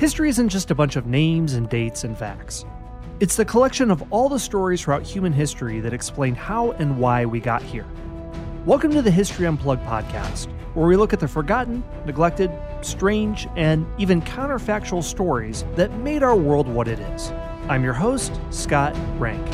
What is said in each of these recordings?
History isn't just a bunch of names and dates and facts. It's the collection of all the stories throughout human history that explain how and why we got here. Welcome to the History Unplugged podcast, where we look at the forgotten, neglected, strange, and even counterfactual stories that made our world what it is. I'm your host, Scott Rank.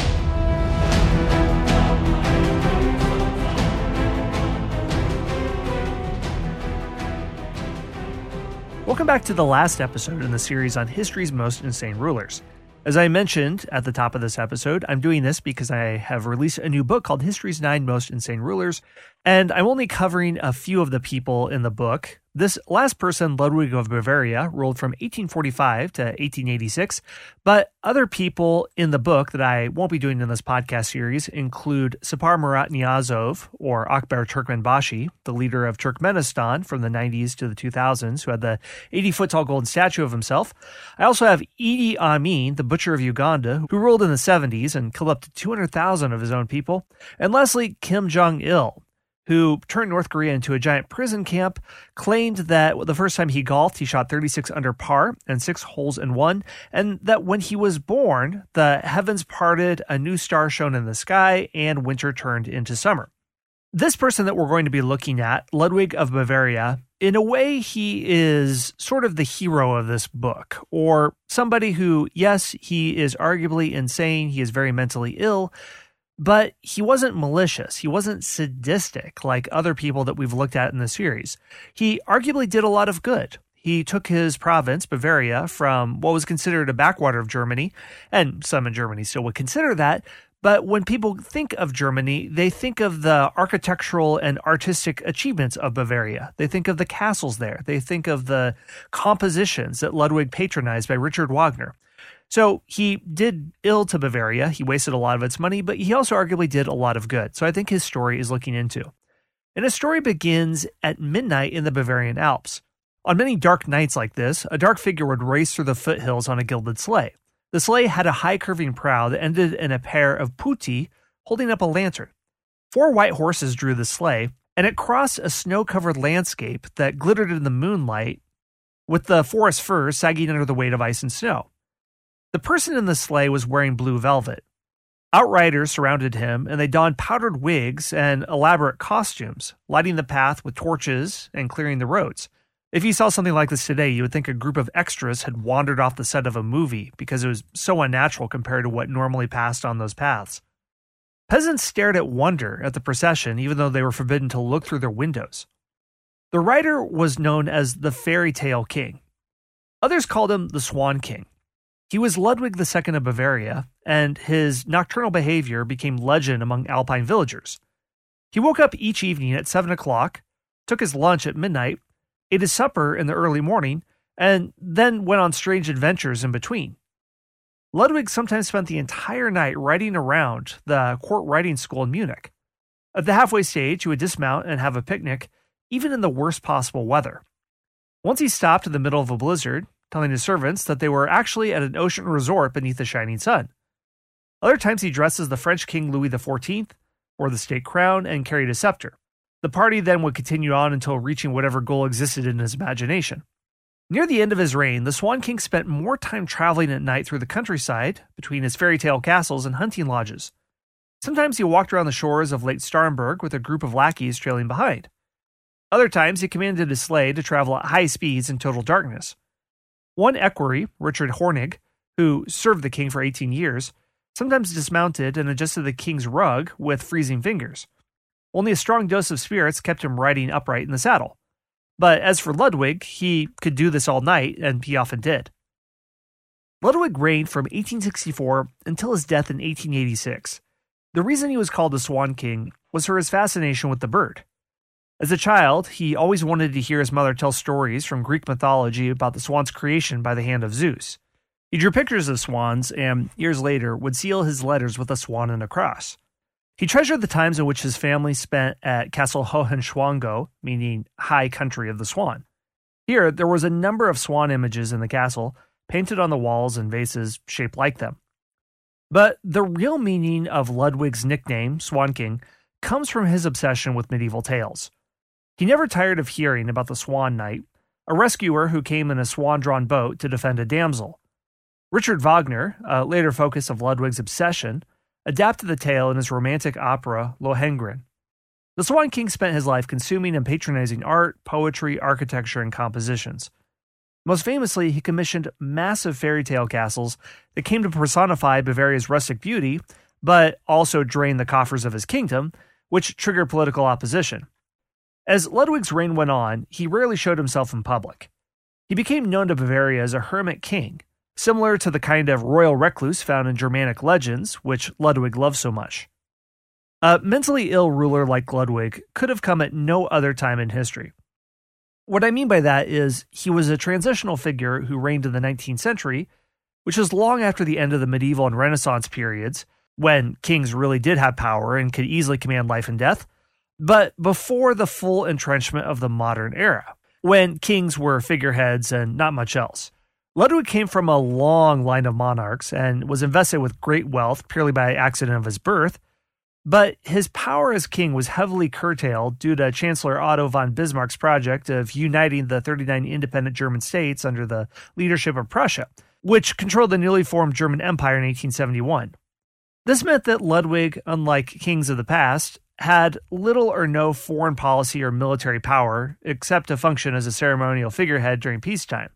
Welcome back to the last episode in the series on history's most insane rulers. As I mentioned at the top of this episode, I'm doing this because I have released a new book called History's 9 Most Insane Rulers, and I'm only covering a few of the people in the book. This last person, Ludwig of Bavaria, ruled from 1845 to 1886, but other people in the book that I won't be doing in this podcast series include Sapar Murat Niyazov, or Akbar Turkmenbashi, the leader of Turkmenistan from the 90s to the 2000s, who had the 80-foot-tall golden statue of himself. I also have Idi Amin, the butcher of Uganda, who ruled in the 70s and killed up to 200,000 of his own people. And lastly, Kim Jong-il, who turned North Korea into a giant prison camp, claimed that the first time he golfed, he shot 36 under par and 6 holes in one, and that when he was born, the heavens parted, a new star shone in the sky, and winter turned into summer. This person that we're going to be looking at, Ludwig of Bavaria, in a way, he is sort of the hero of this book, or somebody who, yes, he is arguably insane, he is very mentally ill, but he wasn't malicious. He wasn't sadistic like other people that we've looked at in the series. He arguably did a lot of good. He took his province, Bavaria, from what was considered a backwater of Germany, and some in Germany still would consider that. But when people think of Germany, they think of the architectural and artistic achievements of Bavaria. They think of the castles there. They think of the compositions that Ludwig patronized by Richard Wagner. So he did ill to Bavaria. He wasted a lot of its money, but he also arguably did a lot of good. So I think his story is looking into. And his story begins at midnight in the Bavarian Alps. On many dark nights like this, a dark figure would race through the foothills on a gilded sleigh. The sleigh had a high curving prow that ended in a pair of putti holding up a lantern. 4 white horses drew the sleigh, and it crossed a snow-covered landscape that glittered in the moonlight with the forest firs sagging under the weight of ice and snow. The person in the sleigh was wearing blue velvet. Outriders surrounded him, and they donned powdered wigs and elaborate costumes, lighting the path with torches and clearing the roads. If you saw something like this today, you would think a group of extras had wandered off the set of a movie because it was so unnatural compared to what normally passed on those paths. Peasants stared at wonder at the procession, even though they were forbidden to look through their windows. The rider was known as the Fairy Tale King. Others called him the Swan King. He was Ludwig II of Bavaria, and his nocturnal behavior became legend among Alpine villagers. He woke up each evening at 7 o'clock, took his lunch at midnight, ate his supper in the early morning, and then went on strange adventures in between. Ludwig sometimes spent the entire night riding around the court riding school in Munich. At the halfway stage, he would dismount and have a picnic, even in the worst possible weather. Once he stopped in the middle of a blizzard, telling his servants that they were actually at an ocean resort beneath the shining sun. Other times he dressed as the French King Louis XIV, wore the state crown, and carried a scepter. The party then would continue on until reaching whatever goal existed in his imagination. Near the end of his reign, the Swan King spent more time traveling at night through the countryside, between his fairy tale castles and hunting lodges. Sometimes he walked around the shores of Lake Starnberg with a group of lackeys trailing behind. Other times he commanded his sleigh to travel at high speeds in total darkness. One equerry, Richard Hornig, who served the king for 18 years, sometimes dismounted and adjusted the king's rug with freezing fingers. Only a strong dose of spirits kept him riding upright in the saddle. But as for Ludwig, he could do this all night, and he often did. Ludwig reigned from 1864 until his death in 1886. The reason he was called the Swan King was for his fascination with the bird. As a child, he always wanted to hear his mother tell stories from Greek mythology about the swan's creation by the hand of Zeus. He drew pictures of swans and, years later, would seal his letters with a swan and a cross. He treasured the times in which his family spent at Castle Hohenschwangau, meaning high country of the swan. Here, there was a number of swan images in the castle, painted on the walls and vases shaped like them. But the real meaning of Ludwig's nickname, Swan King, comes from his obsession with medieval tales. He never tired of hearing about the Swan Knight, a rescuer who came in a swan-drawn boat to defend a damsel. Richard Wagner, a later focus of Ludwig's obsession, adapted the tale in his romantic opera Lohengrin. The Swan King spent his life consuming and patronizing art, poetry, architecture, and compositions. Most famously, he commissioned massive fairy tale castles that came to personify Bavaria's rustic beauty, but also drain the coffers of his kingdom, which triggered political opposition. As Ludwig's reign went on, he rarely showed himself in public. He became known to Bavaria as a hermit king, similar to the kind of royal recluse found in Germanic legends, which Ludwig loved so much. A mentally ill ruler like Ludwig could have come at no other time in history. What I mean by that is he was a transitional figure who reigned in the 19th century, which was long after the end of the medieval and Renaissance periods, when kings really did have power and could easily command life and death, but before the full entrenchment of the modern era, when kings were figureheads and not much else. Ludwig came from a long line of monarchs and was invested with great wealth purely by accident of his birth, but his power as king was heavily curtailed due to Chancellor Otto von Bismarck's project of uniting the 39 independent German states under the leadership of Prussia, which controlled the newly formed German Empire in 1871. This meant that Ludwig, unlike kings of the past, had little or no foreign policy or military power, except to function as a ceremonial figurehead during peacetime.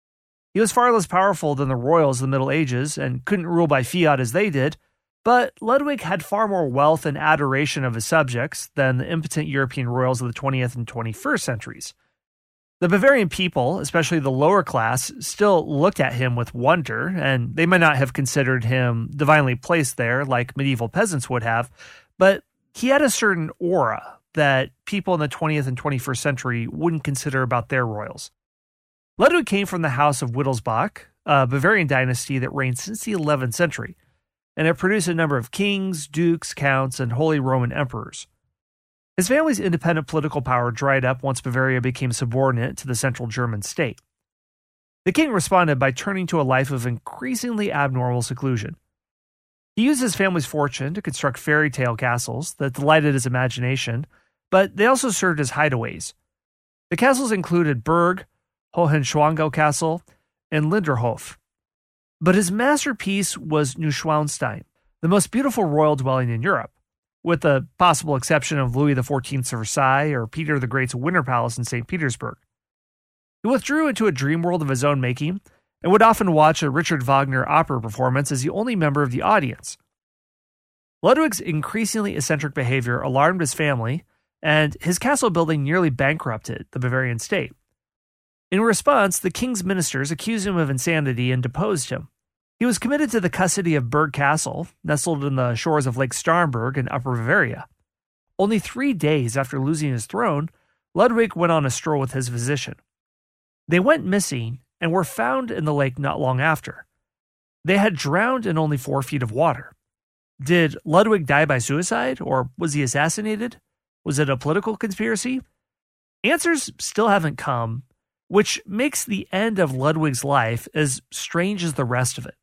He was far less powerful than the royals of the Middle Ages and couldn't rule by fiat as they did, but Ludwig had far more wealth and adoration of his subjects than the impotent European royals of the 20th and 21st centuries. The Bavarian people, especially the lower class, still looked at him with wonder, and they might not have considered him divinely placed there like medieval peasants would have, but he had a certain aura that people in the 20th and 21st century wouldn't consider about their royals. Ludwig came from the House of Wittelsbach, a Bavarian dynasty that reigned since the 11th century, and it produced a number of kings, dukes, counts, and Holy Roman emperors. His family's independent political power dried up once Bavaria became subordinate to the central German state. The king responded by turning to a life of increasingly abnormal seclusion. He used his family's fortune to construct fairy tale castles that delighted his imagination, but they also served as hideaways. The castles included Berg, Hohenschwangau Castle, and Linderhof. But his masterpiece was Neuschwanstein, the most beautiful royal dwelling in Europe, with the possible exception of Louis XIV's Versailles or Peter the Great's Winter Palace in St. Petersburg. He withdrew into a dream world of his own making, and would often watch a Richard Wagner opera performance as the only member of the audience. Ludwig's increasingly eccentric behavior alarmed his family, and his castle building nearly bankrupted the Bavarian state. In response, the king's ministers accused him of insanity and deposed him. He was committed to the custody of Berg Castle, nestled in the shores of Lake Starnberg in Upper Bavaria. Only 3 days after losing his throne, Ludwig went on a stroll with his physician. They went missing and were found in the lake not long after. They had drowned in only 4 feet of water. Did Ludwig die by suicide, or was he assassinated? Was it a political conspiracy? Answers still haven't come, which makes the end of Ludwig's life as strange as the rest of it.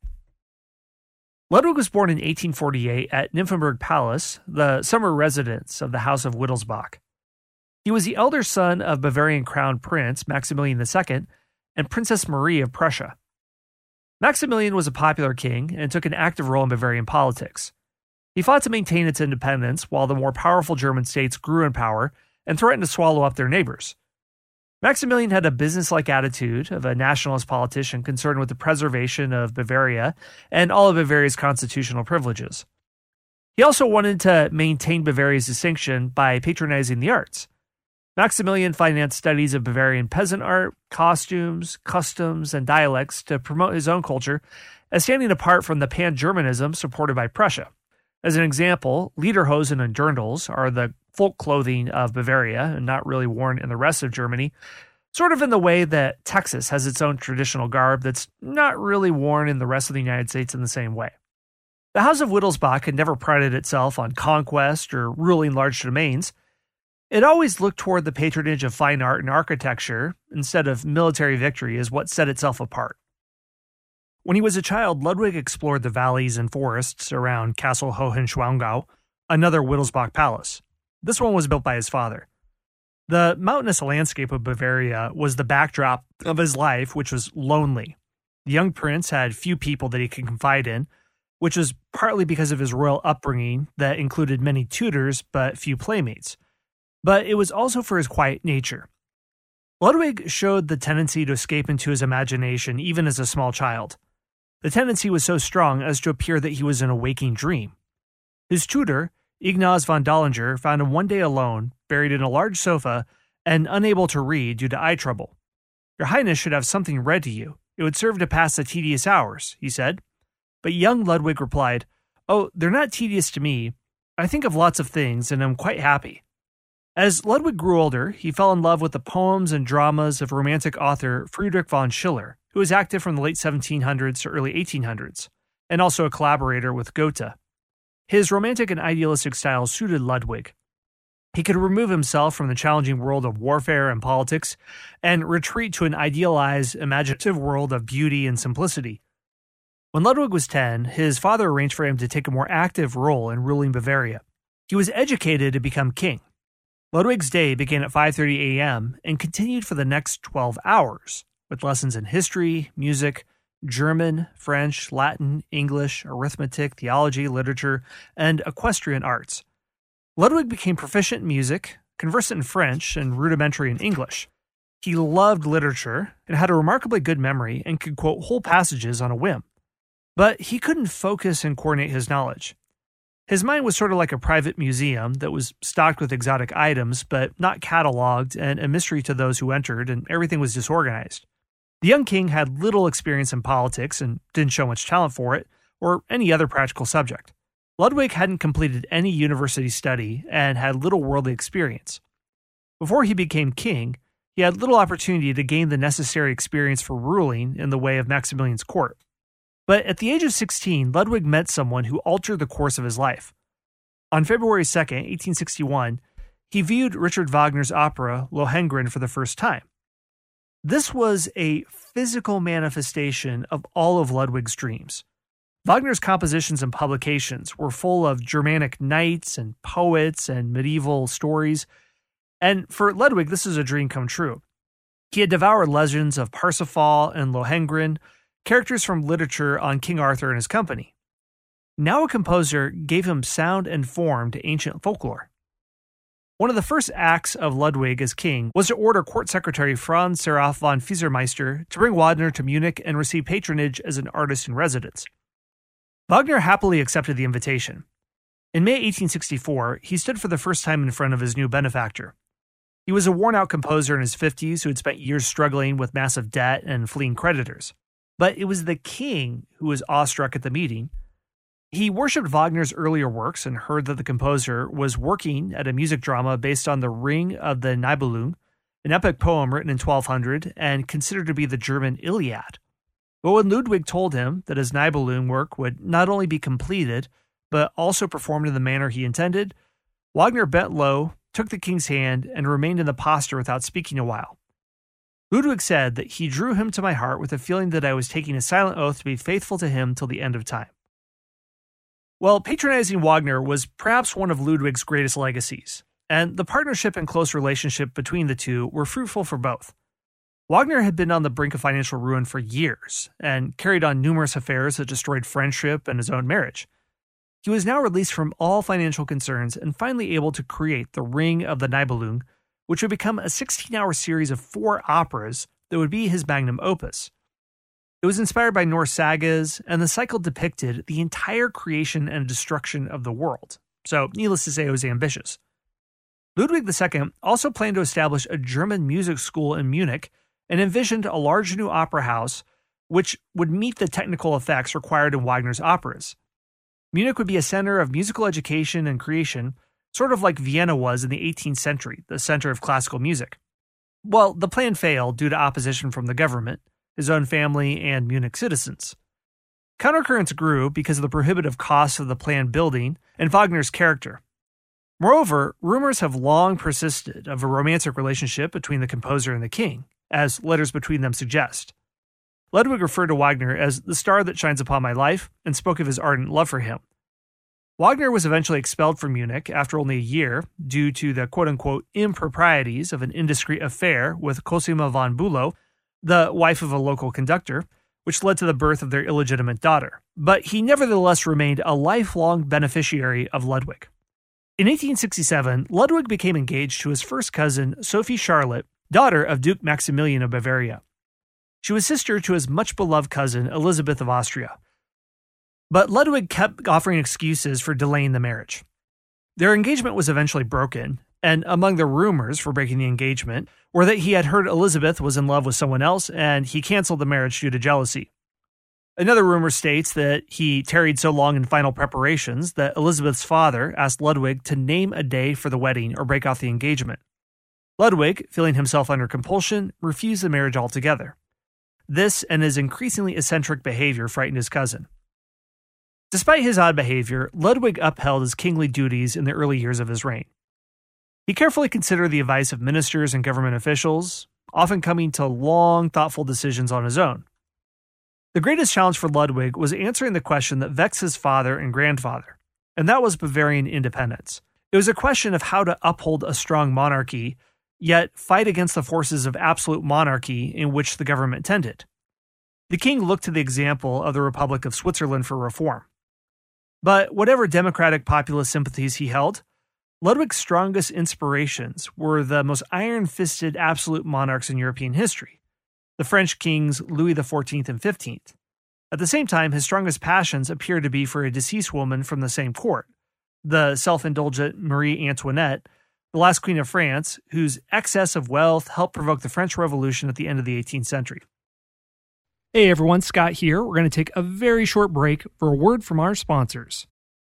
Ludwig was born in 1848 at Nymphenburg Palace, the summer residence of the House of Wittelsbach. He was the elder son of Bavarian Crown Prince Maximilian II and Princess Marie of Prussia. Maximilian was a popular king and took an active role in Bavarian politics. He fought to maintain its independence while the more powerful German states grew in power and threatened to swallow up their neighbors. Maximilian had a business-like attitude of a nationalist politician concerned with the preservation of Bavaria and all of Bavaria's constitutional privileges. He also wanted to maintain Bavaria's distinction by patronizing the arts. Maximilian financed studies of Bavarian peasant art, costumes, customs, and dialects to promote his own culture as standing apart from the pan-Germanism supported by Prussia. As an example, lederhosen and dirndls are the folk clothing of Bavaria and not really worn in the rest of Germany, sort of in the way that Texas has its own traditional garb that's not really worn in the rest of the United States in the same way. The House of Wittelsbach had never prided itself on conquest or ruling large domains. It always looked toward the patronage of fine art and architecture instead of military victory as what set itself apart. When he was a child, Ludwig explored the valleys and forests around Castle Hohenschwangau, another Wittelsbach palace. This one was built by his father. The mountainous landscape of Bavaria was the backdrop of his life, which was lonely. The young prince had few people that he could confide in, which was partly because of his royal upbringing that included many tutors but few playmates. But it was also for his quiet nature. Ludwig showed the tendency to escape into his imagination even as a small child. The tendency was so strong as to appear that he was in a waking dream. His tutor, Ignaz von Dollinger, found him one day alone, buried in a large sofa, and unable to read due to eye trouble. "Your Highness should have something read to you. It would serve to pass the tedious hours," he said. But young Ludwig replied, "Oh, they're not tedious to me. I think of lots of things, and am quite happy." As Ludwig grew older, he fell in love with the poems and dramas of Romantic author Friedrich von Schiller, who was active from the late 1700s to early 1800s, and also a collaborator with Goethe. His romantic and idealistic style suited Ludwig. He could remove himself from the challenging world of warfare and politics and retreat to an idealized, imaginative world of beauty and simplicity. When Ludwig was 10, his father arranged for him to take a more active role in ruling Bavaria. He was educated to become king. Ludwig's day began at 5:30 a.m. and continued for the next 12 hours, with lessons in history, music, German, French, Latin, English, arithmetic, theology, literature, and equestrian arts. Ludwig became proficient in music, conversant in French, and rudimentary in English. He loved literature and had a remarkably good memory and could quote whole passages on a whim. But he couldn't focus and coordinate his knowledge. His mind was sort of like a private museum that was stocked with exotic items, but not cataloged, and a mystery to those who entered, and everything was disorganized. The young king had little experience in politics and didn't show much talent for it, or any other practical subject. Ludwig hadn't completed any university study and had little worldly experience. Before he became king, he had little opportunity to gain the necessary experience for ruling in the way of Maximilian's court. But at the age of 16, Ludwig met someone who altered the course of his life. On February 2nd, 1861, he viewed Richard Wagner's opera Lohengrin for the first time. This was a physical manifestation of all of Ludwig's dreams. Wagner's compositions and publications were full of Germanic knights and poets and medieval stories, and for Ludwig, this is a dream come true. He had devoured legends of Parsifal and Lohengrin, characters from literature on King Arthur and his company. Now a composer gave him sound and form to ancient folklore. One of the first acts of Ludwig as king was to order court secretary Franz Seraph von Fiesermeister to bring Wagner to Munich and receive patronage as an artist in residence. Wagner happily accepted the invitation. In May 1864, he stood for the first time in front of his new benefactor. He was a worn-out composer in his 50s who had spent years struggling with massive debt and fleeing creditors. But it was the king who was awestruck at the meeting. He worshipped Wagner's earlier works and heard that the composer was working at a music drama based on the Ring of the Nibelung, an epic poem written in 1200 and considered to be the German Iliad. But when Ludwig told him that his Nibelung work would not only be completed, but also performed in the manner he intended, Wagner bent low, took the king's hand, and remained in the posture without speaking a while. Ludwig said that he drew him to my heart with a feeling that I was taking a silent oath to be faithful to him till the end of time. Well, patronizing Wagner was perhaps one of Ludwig's greatest legacies, and the partnership and close relationship between the two were fruitful for both. Wagner had been on the brink of financial ruin for years and carried on numerous affairs that destroyed friendship and his own marriage. He was now released from all financial concerns and finally able to create the Ring of the Nibelung, which would become a 16-hour series of 4 operas that would be his magnum opus. It was inspired by Norse sagas, and the cycle depicted the entire creation and destruction of the world. So, needless to say, it was ambitious. Ludwig II also planned to establish a German music school in Munich and envisioned a large new opera house which would meet the technical effects required in Wagner's operas. Munich would be a center of musical education and creation, sort of like Vienna was in the 18th century, the center of classical music. Well, the plan failed due to opposition from the government, his own family, and Munich citizens. Countercurrents grew because of the prohibitive costs of the planned building and Wagner's character. Moreover, rumors have long persisted of a romantic relationship between the composer and the king, as letters between them suggest. Ludwig referred to Wagner as the star that shines upon my life and spoke of his ardent love for him. Wagner was eventually expelled from Munich after only a year due to the quote-unquote improprieties of an indiscreet affair with Cosima von Bülow, the wife of a local conductor, which led to the birth of their illegitimate daughter. But he nevertheless remained a lifelong beneficiary of Ludwig. In 1867, Ludwig became engaged to his first cousin, Sophie Charlotte, daughter of Duke Maximilian of Bavaria. She was sister to his much-beloved cousin, Elizabeth of Austria. But Ludwig kept offering excuses for delaying the marriage. Their engagement was eventually broken, and among the rumors for breaking the engagement were that he had heard Elizabeth was in love with someone else, and he canceled the marriage due to jealousy. Another rumor states that he tarried so long in final preparations that Elizabeth's father asked Ludwig to name a day for the wedding or break off the engagement. Ludwig, feeling himself under compulsion, refused the marriage altogether. This and his increasingly eccentric behavior frightened his cousin. Despite his odd behavior, Ludwig upheld his kingly duties in the early years of his reign. He carefully considered the advice of ministers and government officials, often coming to long, thoughtful decisions on his own. The greatest challenge for Ludwig was answering the question that vexed his father and grandfather, and that was Bavarian independence. It was a question of how to uphold a strong monarchy, yet fight against the forces of absolute monarchy in which the government tended. The king looked to the example of the Republic of Switzerland for reform. But whatever democratic populist sympathies he held, Ludwig's strongest inspirations were the most iron-fisted absolute monarchs in European history, the French kings Louis XIV and XV. At the same time, his strongest passions appear to be for a deceased woman from the same court, the self-indulgent Marie Antoinette, the last queen of France, whose excess of wealth helped provoke the French Revolution at the end of the 18th century. Hey everyone, Scott here. We're going to take a very short break for a word from our sponsors.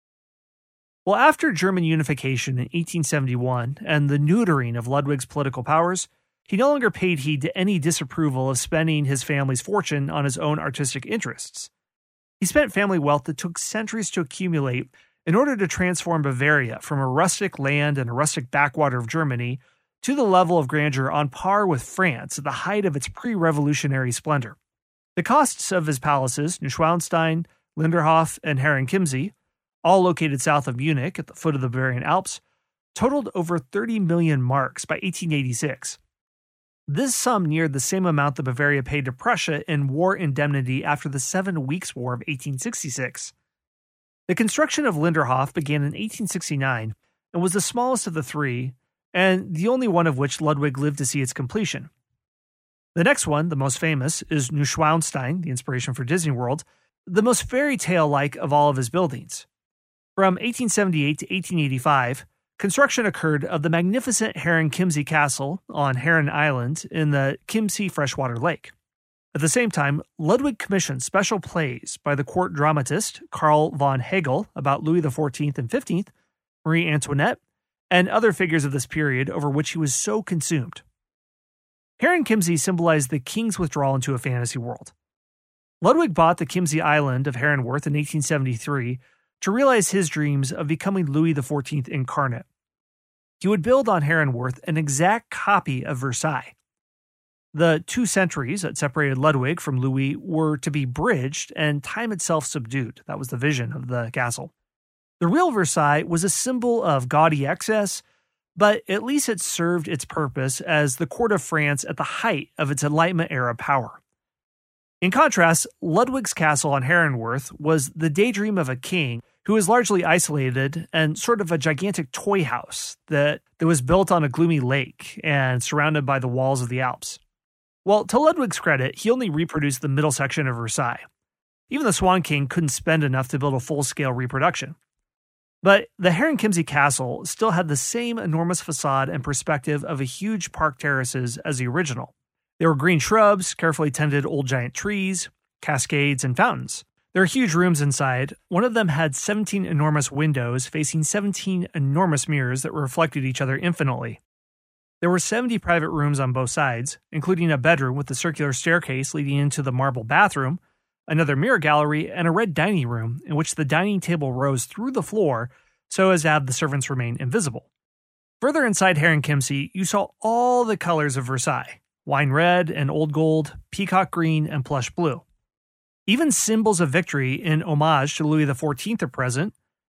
Well, after German unification in 1871 and the neutering of Ludwig's political powers, he no longer paid heed to any disapproval of spending his family's fortune on his own artistic interests. He spent family wealth that took centuries to accumulate in order to transform Bavaria from a rustic land and a rustic backwater of Germany to the level of grandeur on par with France at the height of its pre-revolutionary splendor. The costs of his palaces, Neuschwanstein, Linderhof, and Herrenchiemsee, all located south of Munich at the foot of the Bavarian Alps, totaled over 30 million marks by 1886. This sum neared the same amount that Bavaria paid to Prussia in war indemnity after the 7 Weeks' War of 1866. The construction of Linderhof began in 1869 and was the smallest of the three, and the only one of which Ludwig lived to see its completion. The next one, the most famous, is Neuschwanstein, the inspiration for Disney World, the most fairy tale-like of all of his buildings. From 1878 to 1885, construction occurred of the magnificent Herrenchiemsee Castle on Herren Island in the Chiemsee freshwater lake. At the same time, Ludwig commissioned special plays by the court dramatist Karl von Hegel about Louis XIV and XV, Marie Antoinette, and other figures of this period over which he was so consumed. Herrenchiemsee symbolized the king's withdrawal into a fantasy world. Ludwig bought the Chiemsee island of Herrenworth in 1873 to realize his dreams of becoming Louis XIV incarnate. He would build on Herrenworth an exact copy of Versailles. The 2 centuries that separated Ludwig from Louis were to be bridged and time itself subdued. That was the vision of the castle. The real Versailles was a symbol of gaudy excess, but at least it served its purpose as the court of France at the height of its Enlightenment era power. In contrast, Ludwig's castle on Herrenworth was the daydream of a king who was largely isolated and sort of a gigantic toy house that was built on a gloomy lake and surrounded by the walls of the Alps. Well, to Ludwig's credit, he only reproduced the middle section of Versailles. Even the Swan King couldn't spend enough to build a full-scale reproduction. But the Herrenchiemsee Castle still had the same enormous facade and perspective of a huge park terraces as the original. There were green shrubs, carefully tended old giant trees, cascades, and fountains. There are huge rooms inside. One of them had 17 enormous windows facing 17 enormous mirrors that reflected each other infinitely. There were 70 private rooms on both sides, including a bedroom with a circular staircase leading into the marble bathroom, another mirror gallery, and a red dining room in which the dining table rose through the floor so as to have the servants remain invisible. Further inside Herrenchiemsee, you saw all the colors of Versailles: wine red and old gold, peacock green, and plush blue. Even symbols of victory in homage to Louis XIV are present: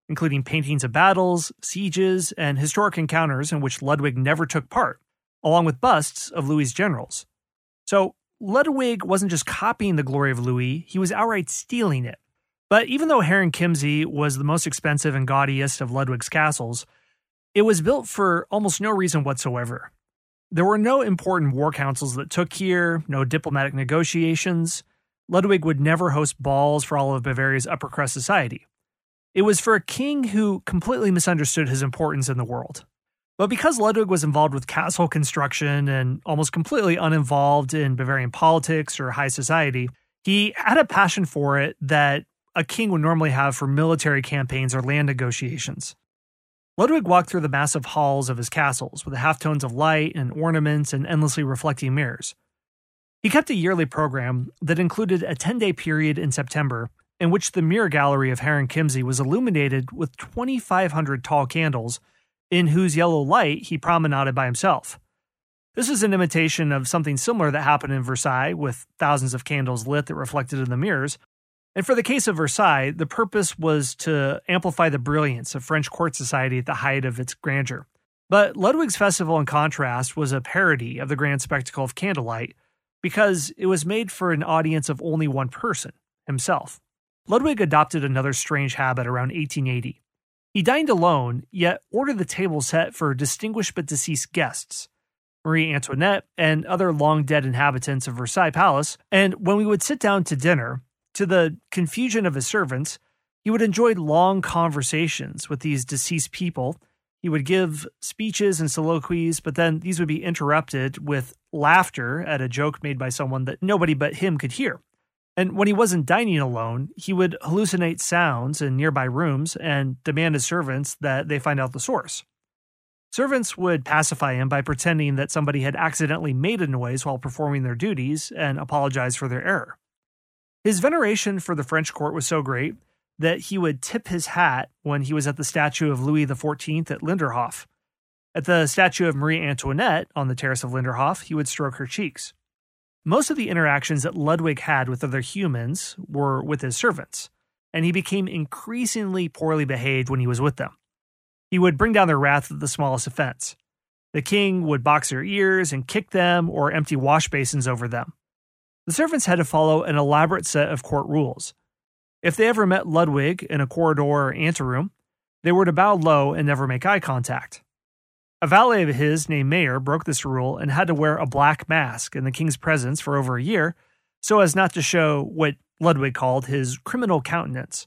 including paintings of battles, sieges, and historic encounters in which Ludwig never took part, along with busts of Louis's generals. So Ludwig wasn't just copying the glory of Louis, he was outright stealing it. But even though Herrenchiemsee was the most expensive and gaudiest of Ludwig's castles, it was built for almost no reason whatsoever. There were no important war councils that took here, no diplomatic negotiations. Ludwig would never host balls for all of Bavaria's upper crust society. It was for a king who completely misunderstood his importance in the world. But because Ludwig was involved with castle construction and almost completely uninvolved in Bavarian politics or high society, he had a passion for it that a king would normally have for military campaigns or land negotiations. Ludwig walked through the massive halls of his castles with the halftones of light and ornaments and endlessly reflecting mirrors. He kept a yearly program that included a 10-day period in September in which the mirror gallery of Herrenchiemsee was illuminated with 2,500 tall candles in whose yellow light he promenaded by himself. This was an imitation of something similar that happened in Versailles, with thousands of candles lit that reflected in the mirrors. And for the case of Versailles, the purpose was to amplify the brilliance of French court society at the height of its grandeur. But Ludwig's festival, in contrast, was a parody of the grand spectacle of candlelight because it was made for an audience of only one person, himself. Ludwig adopted another strange habit around 1880. He dined alone, yet ordered the table set for distinguished but deceased guests, Marie Antoinette and other long-dead inhabitants of Versailles Palace, and when we would sit down to dinner, to the confusion of his servants, he would enjoy long conversations with these deceased people. He would give speeches and soliloquies, but then these would be interrupted with laughter at a joke made by someone that nobody but him could hear. And when he wasn't dining alone, he would hallucinate sounds in nearby rooms and demand his servants that they find out the source. Servants would pacify him by pretending that somebody had accidentally made a noise while performing their duties and apologize for their error. His veneration for the French court was so great that he would tip his hat when he was at the statue of Louis XIV at Linderhof. At the statue of Marie Antoinette on the terrace of Linderhof, he would stroke her cheeks. Most of the interactions that Ludwig had with other humans were with his servants, and he became increasingly poorly behaved when he was with them. He would bring down their wrath at the smallest offense. The king would box their ears and kick them or empty wash basins over them. The servants had to follow an elaborate set of court rules. If they ever met Ludwig in a corridor or anteroom, they were to bow low and never make eye contact. A valet of his named Mayer broke this rule and had to wear a black mask in the king's presence for over a year so as not to show what Ludwig called his criminal countenance.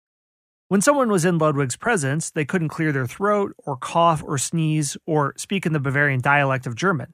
When someone was in Ludwig's presence, they couldn't clear their throat or cough or sneeze or speak in the Bavarian dialect of German.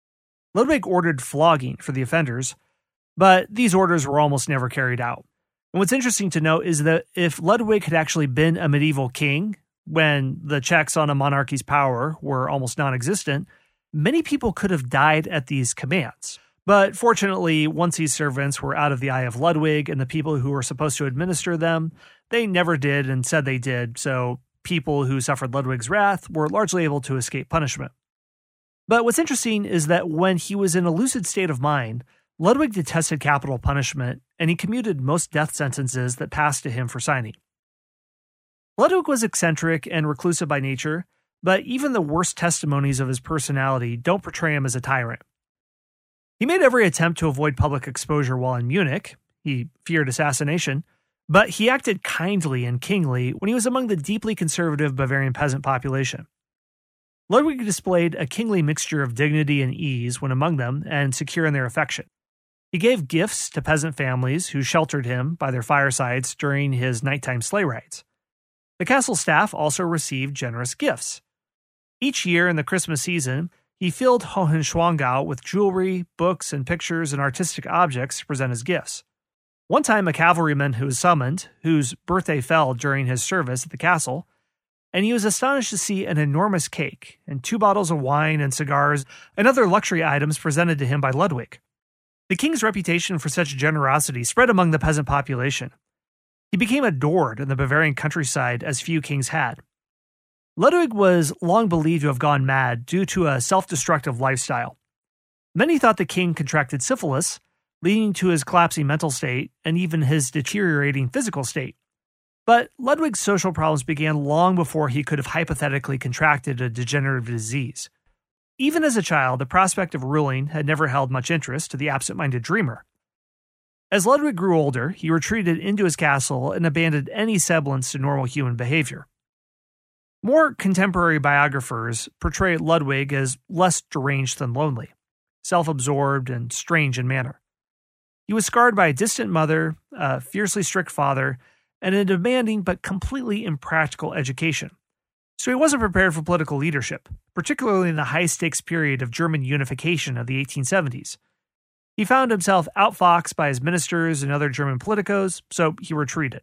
Ludwig ordered flogging for the offenders, but these orders were almost never carried out. And what's interesting to note is that if Ludwig had actually been a medieval king, when the checks on a monarchy's power were almost non-existent, many people could have died at these commands. But fortunately, once these servants were out of the eye of Ludwig and the people who were supposed to administer them, they never did and said they did, so people who suffered Ludwig's wrath were largely able to escape punishment. But what's interesting is that when he was in a lucid state of mind, Ludwig detested capital punishment, and he commuted most death sentences that passed to him for signing. Ludwig was eccentric and reclusive by nature, but even the worst testimonies of his personality don't portray him as a tyrant. He made every attempt to avoid public exposure while in Munich. He feared assassination, but he acted kindly and kingly when he was among the deeply conservative Bavarian peasant population. Ludwig displayed a kingly mixture of dignity and ease when among them and secure in their affection. He gave gifts to peasant families who sheltered him by their firesides during his nighttime sleigh rides. The castle staff also received generous gifts. Each year in the Christmas season, he filled Hohenschwangau with jewelry, books, and pictures and artistic objects to present as gifts. One time, a cavalryman who was summoned, whose birthday fell during his service at the castle, and he was astonished to see an enormous cake and 2 bottles of wine and cigars and other luxury items presented to him by Ludwig. The king's reputation for such generosity spread among the peasant population. He became adored in the Bavarian countryside as few kings had. Ludwig was long believed to have gone mad due to a self-destructive lifestyle. Many thought the king contracted syphilis, leading to his collapsing mental state and even his deteriorating physical state. But Ludwig's social problems began long before he could have hypothetically contracted a degenerative disease. Even as a child, the prospect of ruling had never held much interest to the absent-minded dreamer. As Ludwig grew older, he retreated into his castle and abandoned any semblance to normal human behavior. More contemporary biographers portray Ludwig as less deranged than lonely, self-absorbed and strange in manner. He was scarred by a distant mother, a fiercely strict father, and a demanding but completely impractical education. So he wasn't prepared for political leadership, particularly in the high-stakes period of German unification of the 1870s. He found himself outfoxed by his ministers and other German politicos, so he retreated.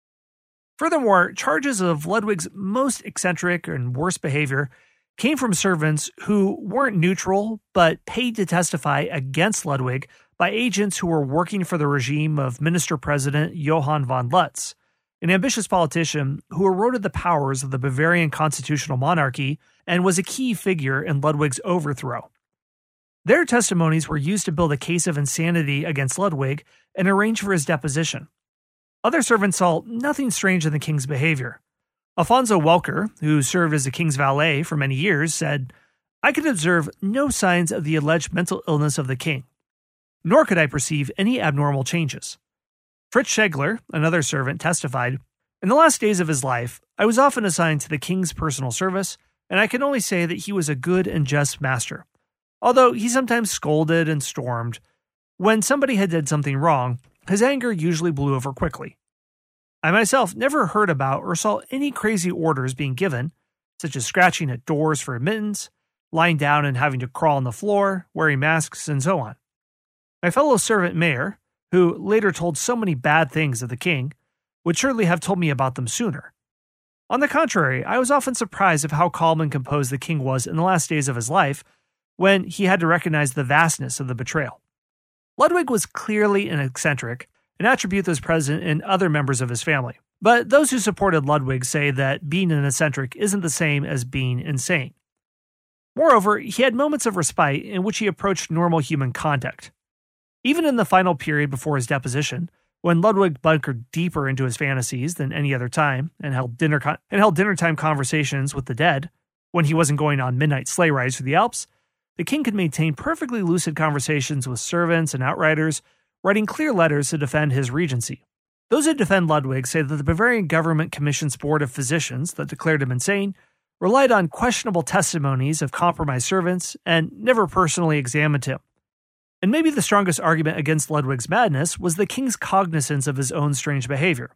Furthermore, charges of Ludwig's most eccentric and worst behavior came from servants who weren't neutral, but paid to testify against Ludwig by agents who were working for the regime of Minister-President Johann von Lutz, an ambitious politician who eroded the powers of the Bavarian constitutional monarchy and was a key figure in Ludwig's overthrow. Their testimonies were used to build a case of insanity against Ludwig and arrange for his deposition. Other servants saw nothing strange in the king's behavior. Alfonso Welker, who served as the king's valet for many years, said, "I could observe no signs of the alleged mental illness of the king, nor could I perceive any abnormal changes." Fritz Schegler, another servant, testified, "In the last days of his life, I was often assigned to the king's personal service, and I can only say that he was a good and just master. Although he sometimes scolded and stormed, when somebody had done something wrong, his anger usually blew over quickly. I myself never heard about or saw any crazy orders being given, such as scratching at doors for admittance, lying down and having to crawl on the floor, wearing masks, and so on. My fellow servant Mayer, who later told so many bad things of the king, would surely have told me about them sooner. On the contrary, I was often surprised of how calm and composed the king was in the last days of his life, when he had to recognize the vastness of the betrayal." Ludwig was clearly an eccentric, an attribute that was present in other members of his family. But those who supported Ludwig say that being an eccentric isn't the same as being insane. Moreover, he had moments of respite in which he approached normal human conduct. Even in the final period before his deposition, when Ludwig bunkered deeper into his fantasies than any other time and held dinner-time conversations with the dead, when he wasn't going on midnight sleigh rides through the Alps, the king could maintain perfectly lucid conversations with servants and outriders, writing clear letters to defend his regency. Those who defend Ludwig say that the Bavarian government commission's board of physicians that declared him insane relied on questionable testimonies of compromised servants and never personally examined him. And maybe the strongest argument against Ludwig's madness was the king's cognizance of his own strange behavior.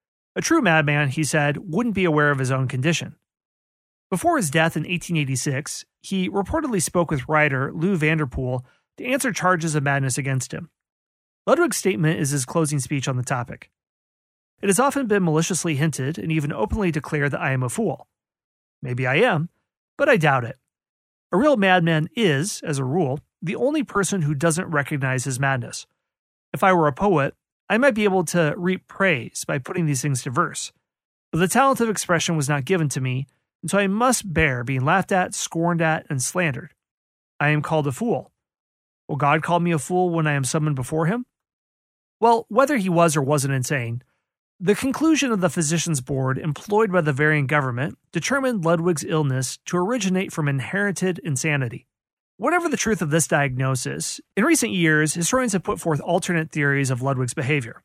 A true madman, he said, wouldn't be aware of his own condition. Before his death in 1886, he reportedly spoke with writer Lou Vanderpool to answer charges of madness against him. Ludwig's statement is his closing speech on the topic. "It has often been maliciously hinted and even openly declared that I am a fool. Maybe I am, but I doubt it. A real madman is, as a rule, the only person who doesn't recognize his madness. If I were a poet, I might be able to reap praise by putting these things to verse. But the talent of expression was not given to me, and so I must bear being laughed at, scorned at, and slandered. I am called a fool. Will God call me a fool when I am summoned before him?" Well, whether he was or wasn't insane, the conclusion of the physicians' board employed by the Bavarian government determined Ludwig's illness to originate from inherited insanity. Whatever the truth of this diagnosis, in recent years, historians have put forth alternate theories of Ludwig's behavior.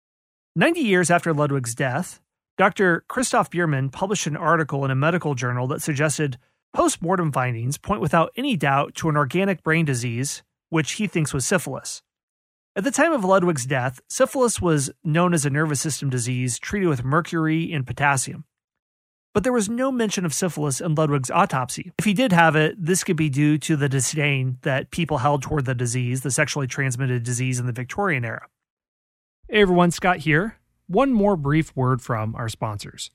90 years after Ludwig's death, Dr. Christoph Biermann published an article in a medical journal that suggested post-mortem findings point without any doubt to an organic brain disease, which he thinks was syphilis. At the time of Ludwig's death, syphilis was known as a nervous system disease treated with mercury and potassium. But there was no mention of syphilis in Ludwig's autopsy. If he did have it, this could be due to the disdain that people held toward the disease, the sexually transmitted disease in the Victorian era. Hey everyone, Scott here. One more brief word from our sponsors.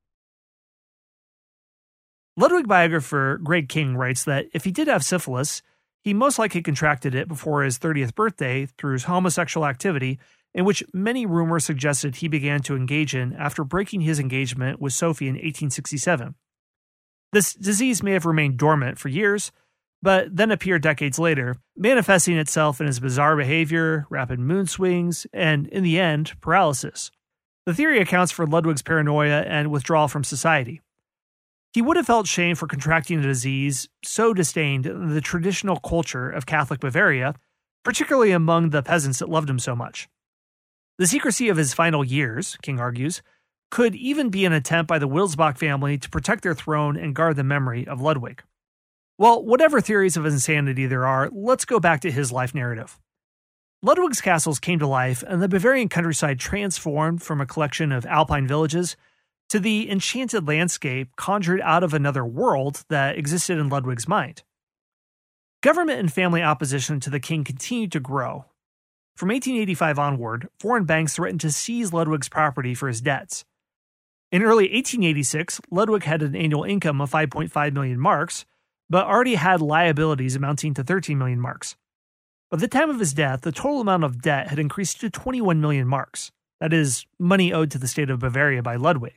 Ludwig biographer Greg King writes that if he did have syphilis, he most likely contracted it before his 30th birthday through his homosexual activity, in which many rumors suggested he began to engage in after breaking his engagement with Sophie in 1867. This disease may have remained dormant for years, but then appeared decades later, manifesting itself in his bizarre behavior, rapid mood swings, and, in the end, paralysis. The theory accounts for Ludwig's paranoia and withdrawal from society. He would have felt shame for contracting a disease so disdained in the traditional culture of Catholic Bavaria, particularly among the peasants that loved him so much. The secrecy of his final years, King argues, could even be an attempt by the Wittelsbach family to protect their throne and guard the memory of Ludwig. Well, whatever theories of insanity there are, let's go back to his life narrative. Ludwig's castles came to life, and the Bavarian countryside transformed from a collection of alpine villages to the enchanted landscape conjured out of another world that existed in Ludwig's mind. Government and family opposition to the king continued to grow. From 1885 onward, foreign banks threatened to seize Ludwig's property for his debts. In early 1886, Ludwig had an annual income of 5.5 million marks, but already had liabilities amounting to 13 million marks. By the time of his death, the total amount of debt had increased to 21 million marks. That is, money owed to the state of Bavaria by Ludwig.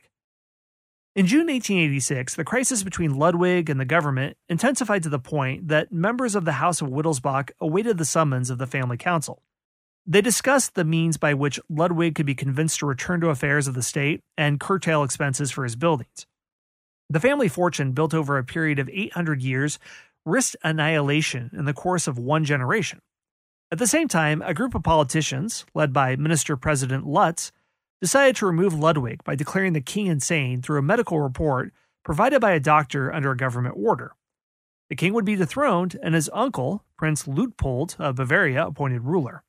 In June 1886, the crisis between Ludwig and the government intensified to the point that members of the House of Wittelsbach awaited the summons of the family council. They discussed the means by which Ludwig could be convinced to return to affairs of the state and curtail expenses for his buildings. The family fortune, built over a period of 800 years, risked annihilation in the course of one generation. At the same time, a group of politicians, led by Minister-President Lutz, decided to remove Ludwig by declaring the king insane through a medical report provided by a doctor under a government order. The king would be dethroned, and his uncle, Prince Luitpold of Bavaria, appointed ruler.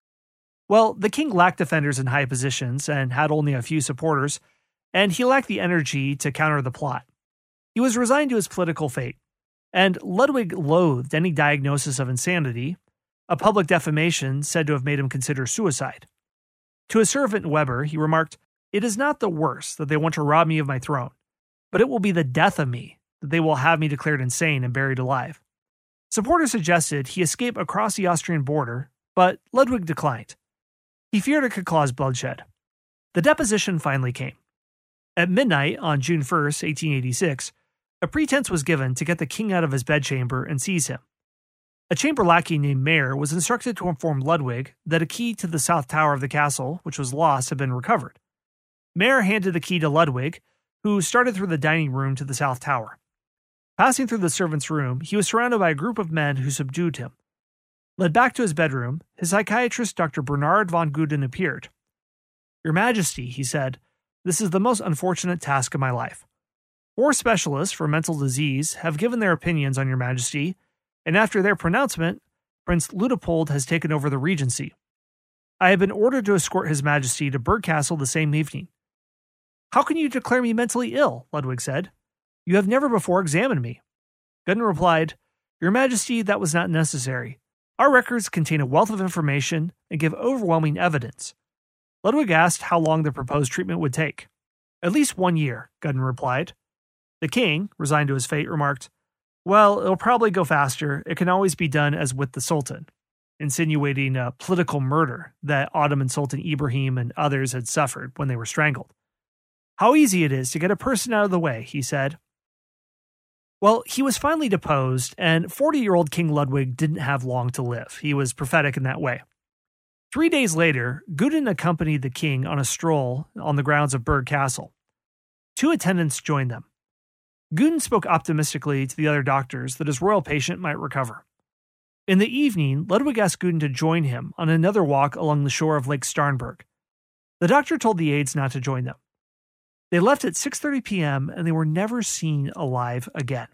Well, the king lacked defenders in high positions and had only a few supporters, and he lacked the energy to counter the plot. He was resigned to his political fate, and Ludwig loathed any diagnosis of insanity, a public defamation said to have made him consider suicide. To his servant Weber, he remarked, "It is not the worst that they want to rob me of my throne, but it will be the death of me that they will have me declared insane and buried alive." Supporters suggested he escape across the Austrian border, but Ludwig declined. He feared it could cause bloodshed. The deposition finally came. At midnight on June 1st, 1886, a pretense was given to get the king out of his bedchamber and seize him. A chamber lackey named Mayer was instructed to inform Ludwig that a key to the south tower of the castle, which was lost, had been recovered. Mayer handed the key to Ludwig, who started through the dining room to the south tower. Passing through the servants' room, he was surrounded by a group of men who subdued him. Led back to his bedroom, his psychiatrist Dr. Bernard von Guden appeared. "Your Majesty," he said, "this is the most unfortunate task of my life. 4 specialists for mental disease have given their opinions on Your Majesty, and after their pronouncement, Prince Luitpold has taken over the regency. I have been ordered to escort His Majesty to Burg Castle the same evening." "How can you declare me mentally ill?" Ludwig said. "You have never before examined me." Guden replied, "Your Majesty, that was not necessary. Our records contain a wealth of information and give overwhelming evidence." Ludwig asked how long the proposed treatment would take. "At least 1 year," Guden replied. The king, resigned to his fate, remarked, "Well, it'll probably go faster. It can always be done as with the Sultan," insinuating a political murder that Ottoman Sultan Ibrahim and others had suffered when they were strangled. "How easy it is to get a person out of the way," he said. Well, he was finally deposed, and 40-year-old King Ludwig didn't have long to live. He was prophetic in that way. 3 days later, Guden accompanied the king on a stroll on the grounds of Burg Castle. 2 attendants joined them. Guden spoke optimistically to the other doctors that his royal patient might recover. In the evening, Ludwig asked Guden to join him on another walk along the shore of Lake Starnberg. The doctor told the aides not to join them. They left at 6:30 p.m. and they were never seen alive again.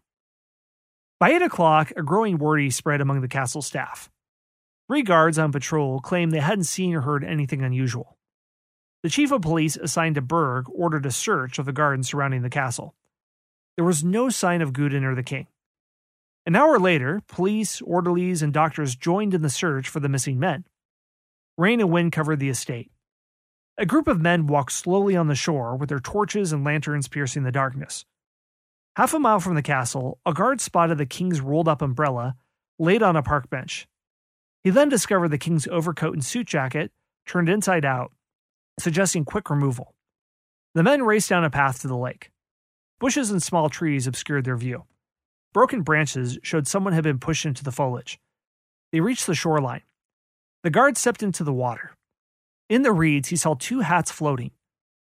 By 8 o'clock, a growing worry spread among the castle staff. 3 guards on patrol claimed they hadn't seen or heard anything unusual. The chief of police assigned to Berg ordered a search of the gardens surrounding the castle. There was no sign of Guden or the king. An hour later, police, orderlies, and doctors joined in the search for the missing men. Rain and wind covered the estate. A group of men walked slowly on the shore with their torches and lanterns piercing the darkness. Half a mile from the castle, a guard spotted the king's rolled-up umbrella laid on a park bench. He then discovered the king's overcoat and suit jacket turned inside out, suggesting quick removal. The men raced down a path to the lake. Bushes and small trees obscured their view. Broken branches showed someone had been pushed into the foliage. They reached the shoreline. The guard stepped into the water. In the reeds, he saw 2 hats floating.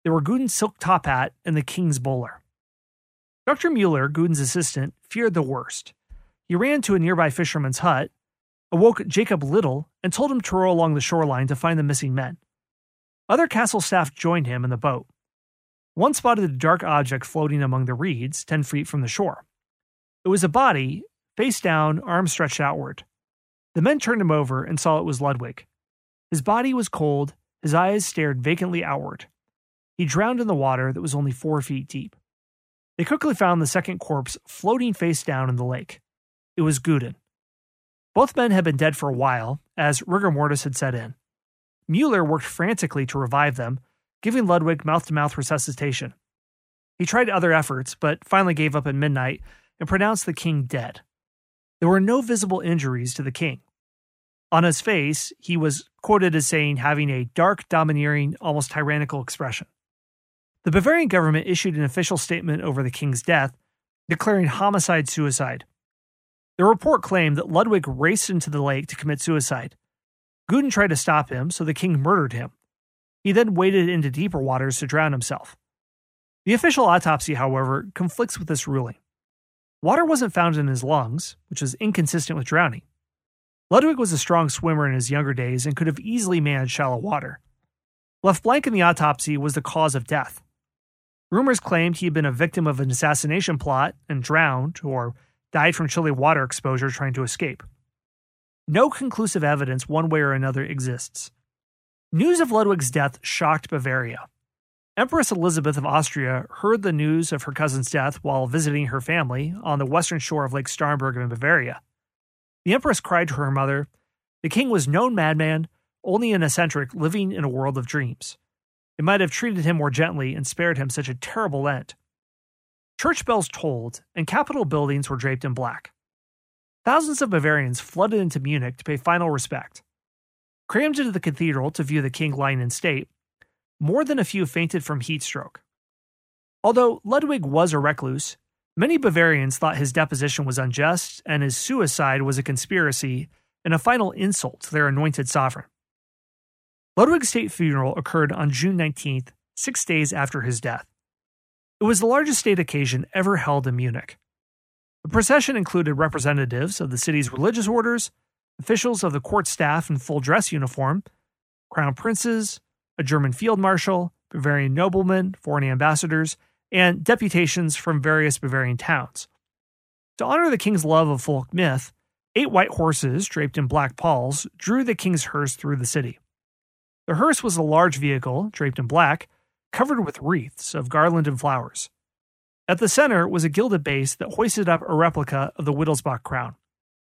They were Gudin's silk top hat and the king's bowler. Dr. Mueller, Gudin's assistant, feared the worst. He ran to a nearby fisherman's hut, awoke Jacob Little, and told him to row along the shoreline to find the missing men. Other castle staff joined him in the boat. One spotted a dark object floating among the reeds 10 feet from the shore. It was a body, face down, arms stretched outward. The men turned him over and saw it was Ludwig. His body was cold, his eyes stared vacantly outward. He drowned in the water that was only 4 feet deep. They quickly found the second corpse floating face down in the lake. It was Gudin. Both men had been dead for a while, as rigor mortis had set in. Mueller worked frantically to revive them, giving Ludwig mouth-to-mouth resuscitation. He tried other efforts, but finally gave up at midnight and pronounced the king dead. There were no visible injuries to the king. On his face, he was quoted as saying having a dark, domineering, almost tyrannical expression. The Bavarian government issued an official statement over the king's death, declaring homicide-suicide. The report claimed that Ludwig raced into the lake to commit suicide. Gudin tried to stop him, so the king murdered him. He then waded into deeper waters to drown himself. The official autopsy, however, conflicts with this ruling. Water wasn't found in his lungs, which is inconsistent with drowning. Ludwig was a strong swimmer in his younger days and could have easily managed shallow water. Left blank in the autopsy was the cause of death. Rumors claimed he had been a victim of an assassination plot and drowned, or died from chilly water exposure trying to escape. No conclusive evidence one way or another exists. News of Ludwig's death shocked Bavaria. Empress Elizabeth of Austria heard the news of her cousin's death while visiting her family on the western shore of Lake Starnberg in Bavaria. The empress cried to her mother, "The king was no madman, only an eccentric living in a world of dreams. It might have treated him more gently and spared him such a terrible end." Church bells tolled, and Capitol buildings were draped in black. Thousands of Bavarians flooded into Munich to pay final respect. Crammed into the cathedral to view the king lying in state, more than a few fainted from heat stroke. Although Ludwig was a recluse, many Bavarians thought his deposition was unjust and his suicide was a conspiracy and a final insult to their anointed sovereign. Ludwig's state funeral occurred on June 19th, 6 days after his death. It was the largest state occasion ever held in Munich. The procession included representatives of the city's religious orders, officials of the court staff in full dress uniform, crown princes, a German field marshal, Bavarian noblemen, foreign ambassadors, and deputations from various Bavarian towns. To honor the king's love of folk myth, 8 white horses draped in black palls drew the king's hearse through the city. The hearse was a large vehicle, draped in black, covered with wreaths of garland and flowers. At the center was a gilded base that hoisted up a replica of the Wittelsbach crown.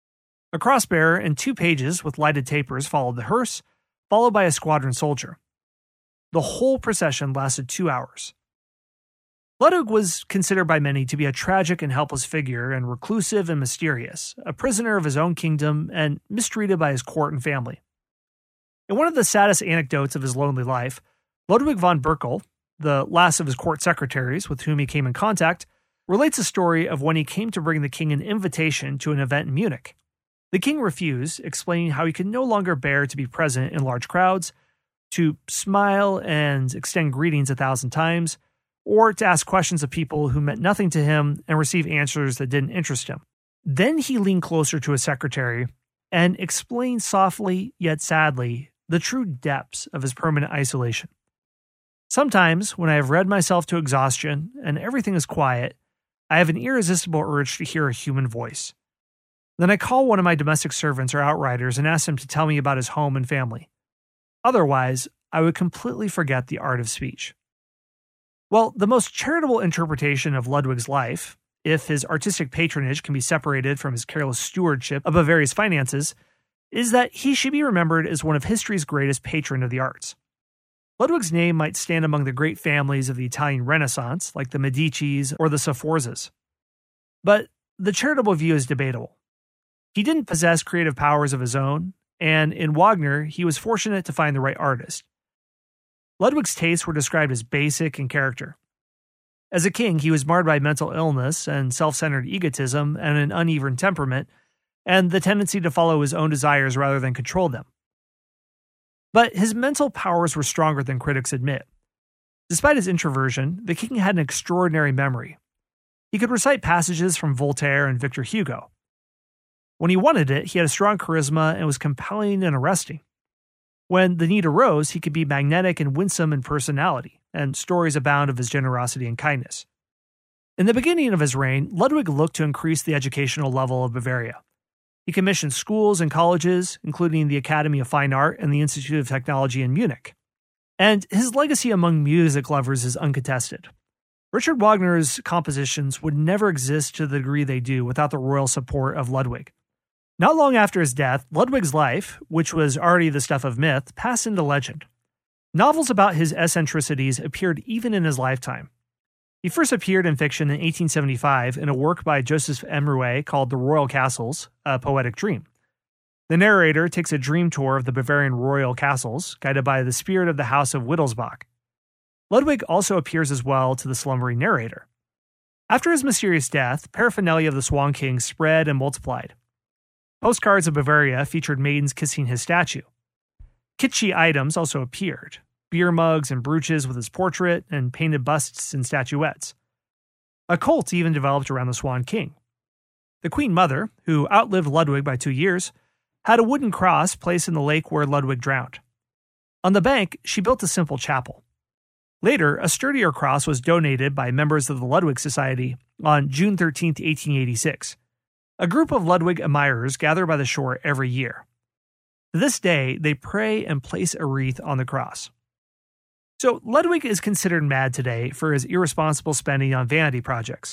A crossbearer and 2 pages with lighted tapers followed the hearse, followed by a squadron soldier. The whole procession lasted 2 hours. Ludwig was considered by many to be a tragic and helpless figure and reclusive and mysterious, a prisoner of his own kingdom and mistreated by his court and family. In one of the saddest anecdotes of his lonely life, Ludwig von Berkel, the last of his court secretaries with whom he came in contact, relates a story of when he came to bring the king an invitation to an event in Munich. The king refused, explaining how he could no longer bear to be present in large crowds, to smile and extend greetings 1,000 times, or to ask questions of people who meant nothing to him and receive answers that didn't interest him. Then he leaned closer to his secretary and explained softly yet sadly the true depths of his permanent isolation. "Sometimes, when I have read myself to exhaustion and everything is quiet, I have an irresistible urge to hear a human voice. Then I call one of my domestic servants or outriders and ask him to tell me about his home and family. Otherwise, I would completely forget the art of speech." Well, the most charitable interpretation of Ludwig's life, if his artistic patronage can be separated from his careless stewardship of Bavaria's finances, is that he should be remembered as one of history's greatest patron of the arts. Ludwig's name might stand among the great families of the Italian Renaissance, like the Medicis or the Sforzas. But the charitable view is debatable. He didn't possess creative powers of his own, and in Wagner, he was fortunate to find the right artist. Ludwig's tastes were described as basic in character. As a king, he was marred by mental illness and self-centered egotism and an uneven temperament, and the tendency to follow his own desires rather than control them. But his mental powers were stronger than critics admit. Despite his introversion, the king had an extraordinary memory. He could recite passages from Voltaire and Victor Hugo. When he wanted it, he had a strong charisma and was compelling and arresting. When the need arose, he could be magnetic and winsome in personality, and stories abound of his generosity and kindness. In the beginning of his reign, Ludwig looked to increase the educational level of Bavaria. He commissioned schools and colleges, including the Academy of Fine Art and the Institute of Technology in Munich. And his legacy among music lovers is uncontested. Richard Wagner's compositions would never exist to the degree they do without the royal support of Ludwig. Not long after his death, Ludwig's life, which was already the stuff of myth, passed into legend. Novels about his eccentricities appeared even in his lifetime. He first appeared in fiction in 1875 in a work by Joseph Emery called The Royal Castles, A Poetic Dream. The narrator takes a dream tour of the Bavarian royal castles, guided by the spirit of the House of Wittelsbach. Ludwig also appears as well to the slumbering narrator. After his mysterious death, paraphernalia of the Swan King spread and multiplied. Postcards of Bavaria featured maidens kissing his statue. Kitschy items also appeared. Beer mugs and brooches with his portrait, and painted busts and statuettes. A cult even developed around the Swan King. The Queen Mother, who outlived Ludwig by 2 years, had a wooden cross placed in the lake where Ludwig drowned. On the bank, she built a simple chapel. Later, a sturdier cross was donated by members of the Ludwig Society on June 13, 1886. A group of Ludwig admirers gather by the shore every year. To this day, they pray and place a wreath on the cross. So Ludwig is considered mad today for his irresponsible spending on vanity projects.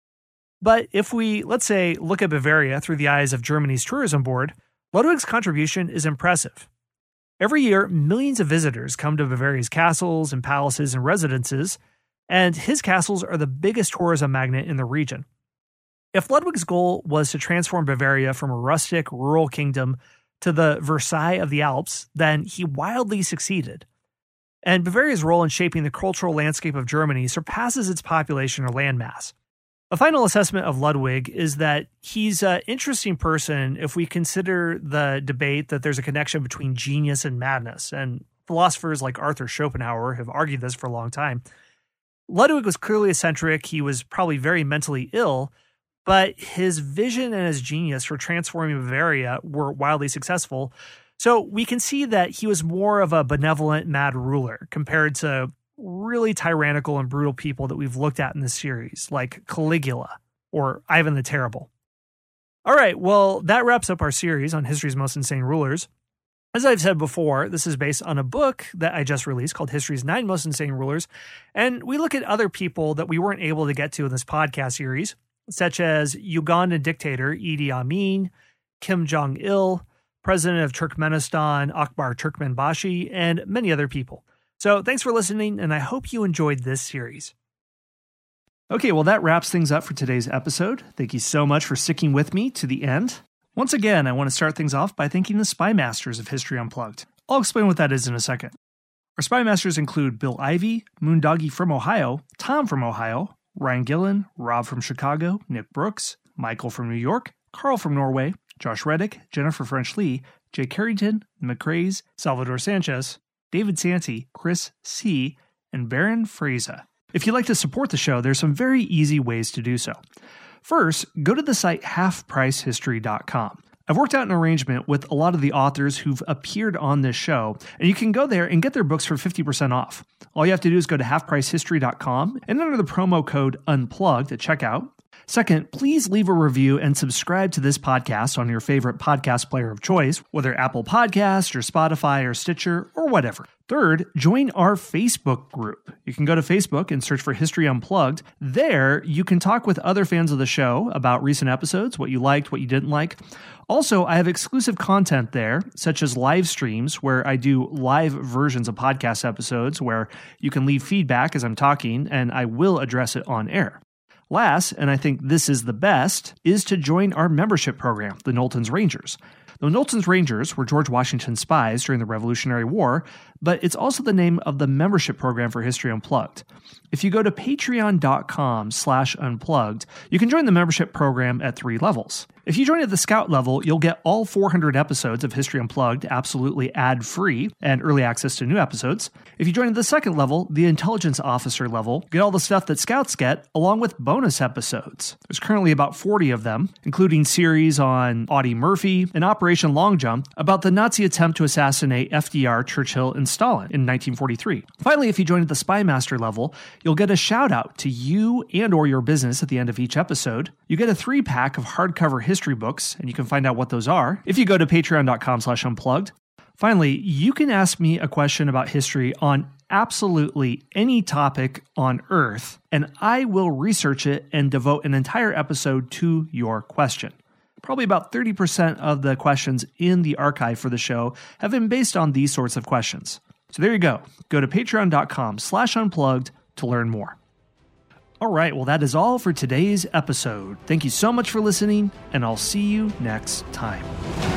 But if we, let's say, look at Bavaria through the eyes of Germany's tourism board, Ludwig's contribution is impressive. Every year, millions of visitors come to Bavaria's castles and palaces and residences, and his castles are the biggest tourism magnet in the region. If Ludwig's goal was to transform Bavaria from a rustic, rural kingdom to the Versailles of the Alps, then he wildly succeeded. And Bavaria's role in shaping the cultural landscape of Germany surpasses its population or landmass. A final assessment of Ludwig is that he's an interesting person if we consider the debate that there's a connection between genius and madness, and philosophers like Arthur Schopenhauer have argued this for a long time. Ludwig was clearly eccentric, he was probably very mentally ill, but his vision and his genius for transforming Bavaria were wildly successful. So we can see that he was more of a benevolent, mad ruler compared to really tyrannical and brutal people that we've looked at in this series, like Caligula or Ivan the Terrible. All right, well, that wraps up our series on history's most insane rulers. As I've said before, this is based on a book that I just released called History's 9 Most Insane Rulers, and we look at other people that we weren't able to get to in this podcast series, such as Ugandan dictator Idi Amin, Kim Jong-il, President of Turkmenistan Akbar Turkmenbashi, and many other people. So thanks for listening, and I hope you enjoyed this series. Okay, well, that wraps things up for today's episode. Thank you so much for sticking with me to the end. Once again, I want to start things off by thanking the Spy Masters of History Unplugged. I'll explain what that is in a second. Our Spy Masters include Bill Ivey, Moondoggy from Ohio, Tom from Ohio, Ryan Gillen, Rob from Chicago, Nick Brooks, Michael from New York, Carl from Norway, Josh Reddick, Jennifer French Lee, Jay Carrington, McCraze, Salvador Sanchez, David Santee, Chris C., and Baron Fraser. If you'd like to support the show, there's some very easy ways to do so. First, go to the site halfpricehistory.com. I've worked out an arrangement with a lot of the authors who've appeared on this show, and you can go there and get their books for 50% off. All you have to do is go to halfpricehistory.com and enter the promo code UNPLUGGED at checkout. Second, please leave a review and subscribe to this podcast on your favorite podcast player of choice, whether Apple Podcast or Spotify or Stitcher or whatever. Third, join our Facebook group. You can go to Facebook and search for History Unplugged. There, you can talk with other fans of the show about recent episodes, what you liked, what you didn't like. Also, I have exclusive content there, such as live streams where I do live versions of podcast episodes where you can leave feedback as I'm talking, and I will address it on air. Last, and I think this is the best, is to join our membership program, the Knowlton's Rangers. The Knowlton's Rangers were George Washington's spies during the Revolutionary War, but it's also the name of the membership program for History Unplugged. If you go to patreon.com/unplugged, you can join the membership program at 3 levels. If you join at the Scout level, you'll get all 400 episodes of History Unplugged absolutely ad-free and early access to new episodes. If you join at the 2nd level, the Intelligence Officer level, get all the stuff that Scouts get, along with bonus episodes. There's currently about 40 of them, including series on Audie Murphy and Operation Long Jump about the Nazi attempt to assassinate FDR, Churchill, and Stalin in 1943. Finally, if you join at the Spy Master level, you'll get a shout-out to you and or your business at the end of each episode. You get a 3-pack of hardcover history books, and you can find out what those are if you go to patreon.com/unplugged. Finally, you can ask me a question about history on absolutely any topic on Earth, and I will research it and devote an entire episode to your question. Probably about 30% of the questions in the archive for the show have been based on these sorts of questions. So there you go. Go to patreon.com/unplugged to learn more. All right, well, that is all for today's episode. Thank you so much for listening, and I'll see you next time.